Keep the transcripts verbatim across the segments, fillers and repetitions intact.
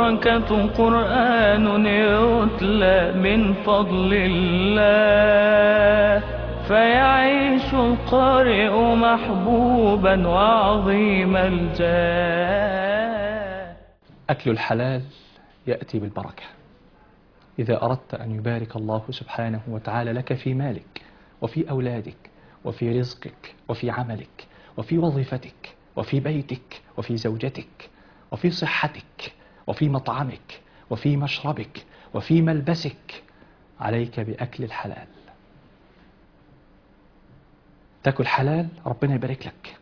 البركة قرآن يتلى من فضل الله، فيعيش القارئ محبوبا وعظيم الجاه. أكل الحلال يأتي بالبركة. إذا أردت أن يبارك الله سبحانه وتعالى لك في مالك وفي أولادك وفي رزقك وفي عملك وفي وظيفتك وفي بيتك وفي زوجتك وفي صحتك وفي مطعمك وفي مشربك وفي ملبسك، عليك بأكل الحلال. تأكل حلال ربنا يبارك لك،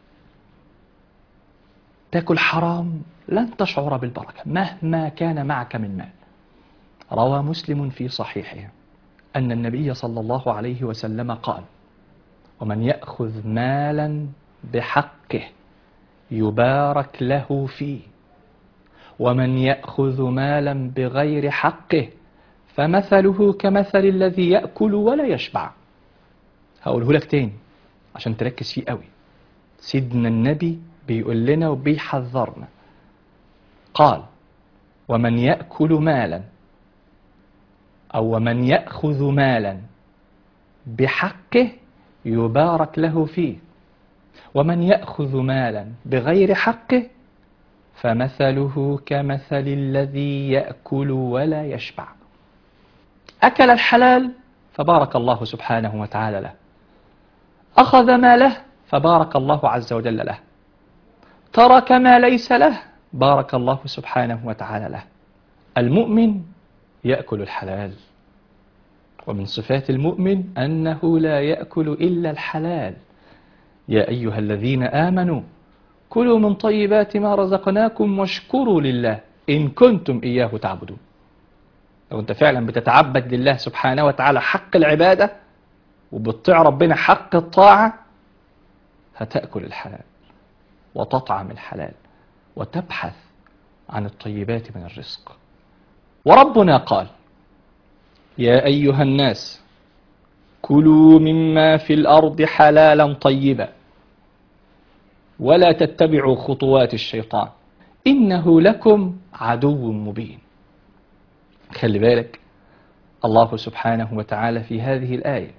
تأكل حرام لن تشعر بالبركة مهما كان معك من مال. روى مسلم في صحيحه أن النبي صلى الله عليه وسلم قال: ومن يأخذ مالا بحقه يبارك له فيه، ومن يأخذ مالا بغير حقه فمثله كمثل الذي يأكل ولا يشبع. هقوله لك تاني عشان تركز فيه قوي. سيدنا النبي بيقول لنا وبيحذرنا، قال: ومن يأكل مالا أو ومن يأخذ مالا بحقه يبارك له فيه، ومن يأخذ مالا بغير حقه فمثله كمثل الذي يأكل ولا يشبع. أكل الحلال فبارك الله سبحانه وتعالى له، أخذ ماله فبارك الله عز وجل له، ترك ما ليس له بارك الله سبحانه وتعالى له. المؤمن يأكل الحلال، ومن صفات المؤمن أنه لا يأكل إلا الحلال. يا أيها الذين آمنوا كلوا من طيبات ما رزقناكم واشكروا لله إن كنتم إياه تعبدون. لو أنت فعلا بتتعبد لله سبحانه وتعالى حق العبادة وبتطيع ربنا حق الطاعة، هتأكل الحلال وتطعم الحلال وتبحث عن الطيبات من الرزق. وربنا قال: يا أيها الناس كلوا مما في الأرض حلالا طيبا ولا تتبعوا خطوات الشيطان إنه لكم عدو مبين. خلي بالك، الله سبحانه وتعالى في هذه الآية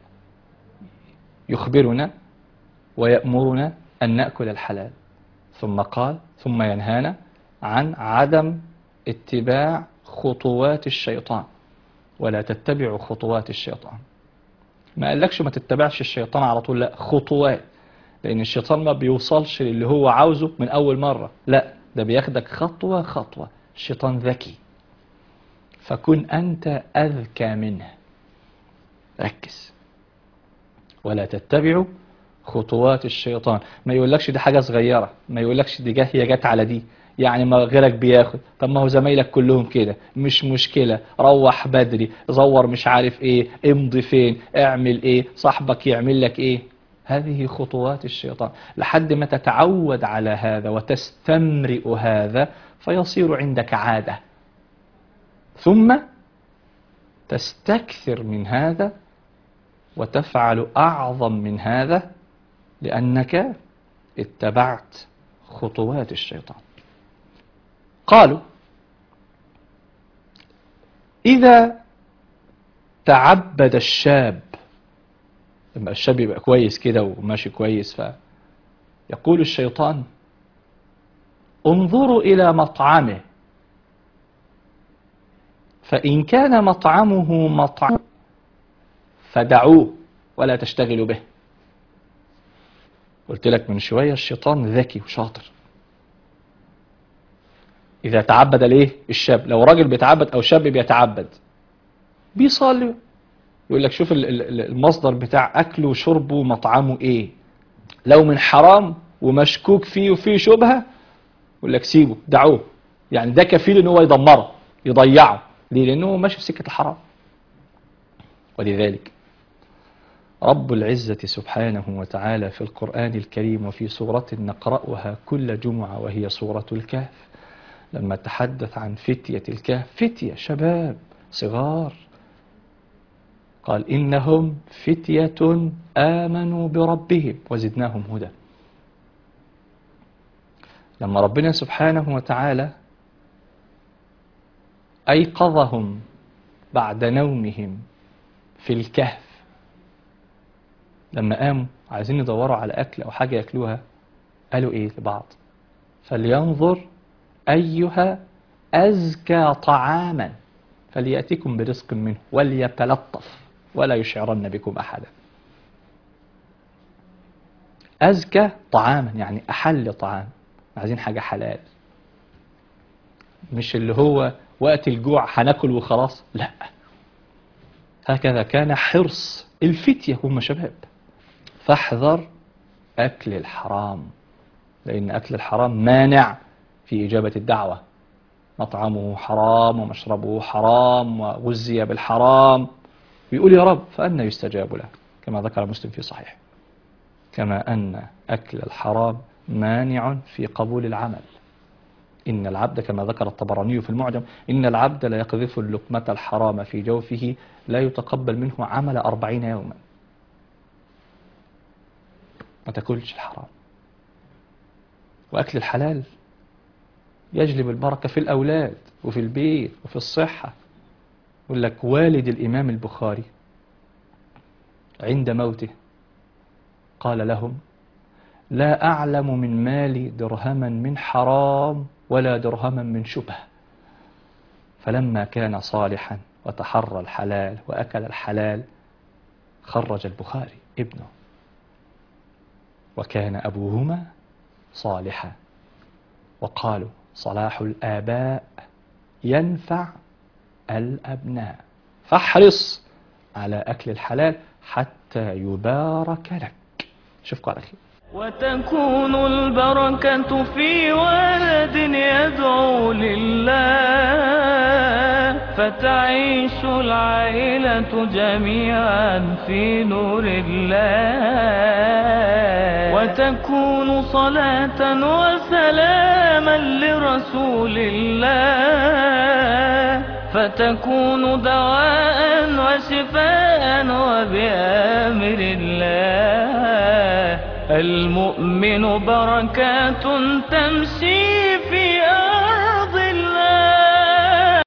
يخبرنا ويأمرنا أن نأكل الحلال، ثم قال ثم ينهانا عن عدم اتباع خطوات الشيطان، ولا تتبعوا خطوات الشيطان. ما قالكش ما تتبعش الشيطان على طول، لا، خطوات، لأن الشيطان ما بيوصلش للي هو عاوزه من أول مرة، لا، ده بياخدك خطوة خطوة. الشيطان ذكي، فكن أنت أذكى منه. ركز، ولا تتبعوا خطوات الشيطان. ما يقولكش دي حاجة صغيرة، ما يقولكش دي جه هي جت على دي، يعني ما غيرك بياخد، طب ما هو زمايلك كلهم كده، مش مشكلة، روح بدري، زور مش عارف ايه، امضي فين، اعمل ايه، صاحبك يعمل لك ايه. هذه خطوات الشيطان، لحد ما تتعود على هذا وتستمرئ هذا فيصير عندك عادة، ثم تستكثر من هذا وتفعل أعظم من هذا لأنك اتبعت خطوات الشيطان. قالوا: إذا تعبد الشاب، لما الشاب يبقى كويس كده وماشي كويس، فيقول الشيطان: انظروا إلى مطعمه، فإن كان مطعمه مطعم فدعوه ولا تشتغلوا به. قلت لك من شوية الشيطان ذكي وشاطر. إذا تعبد ليه الشاب، لو راجل بيتعبد أو شاب بيتعبد بيصلي، يقول لك شوف المصدر بتاع أكله وشربه ومطعمه إيه، لو من حرام ومشكوك فيه وفيه شبهة يقول لك سيبه، دعوه، يعني ده كفيل إن هو يدمره يضيعه. ليه؟ لأنه ماشي في سكة الحرام. ولذلك رب العزة سبحانه وتعالى في القرآن الكريم وفي سورة نقرأها كل جمعة وهي سورة الكهف، لما تحدث عن فتية الكهف، فتية شباب صغار، قال: إنهم فتية آمنوا بربهم وزدناهم هدى. لما ربنا سبحانه وتعالى أيقظهم بعد نومهم في الكهف، لما قاموا عايزين يدوروا على أكل أو حاجة يأكلوها، قالوا إيه لبعض؟ فلينظر أيها أزكى طعاما فليأتكم برزق منه وليتلطف ولا يشعرن بكم أحدا. أزكى طعاما يعني أحل طعام، عايزين حاجة حلال، مش اللي هو وقت الجوع هناكل وخلاص، لا. هكذا كان حرص الفتية هم شباب. فاحذر أكل الحرام، لأن أكل الحرام مانع في إجابة الدعوة. مطعمه حرام ومشربه حرام وغزي بالحرام، ويقول يا رب فأنا يستجاب له، كما ذكر مسلم في صحيح. كما أن أكل الحرام مانع في قبول العمل. إن العبد كما ذكر الطبراني في المعجم إن العبد لا يقذف اللقمة الحرام في جوفه لا يتقبل منه عمل أربعين يوما. ما تاكلش الحرام. وأكل الحلال يجلب البركة في الأولاد وفي البيت وفي الصحة. يقول لك والد الإمام البخاري عند موته قال لهم لا أعلم من مالي درهما من حرام ولا درهما من شبه. فلما كان صالحا وتحرى الحلال وأكل الحلال خرج البخاري ابنه، وكان أبوهما صالحا. وقالوا صلاح الآباء ينفع الأبناء، فاحرص على أكل الحلال حتى يبارك لك. شوفكم على خير. وتكون البركة في ولد يدعو لله، فتعيش العائلة جميعا في نور الله. وتكون صلاة وسلاما لرسول الله، فتكون دواء وشفاء وبأمر الله. المؤمن بركات تمشي في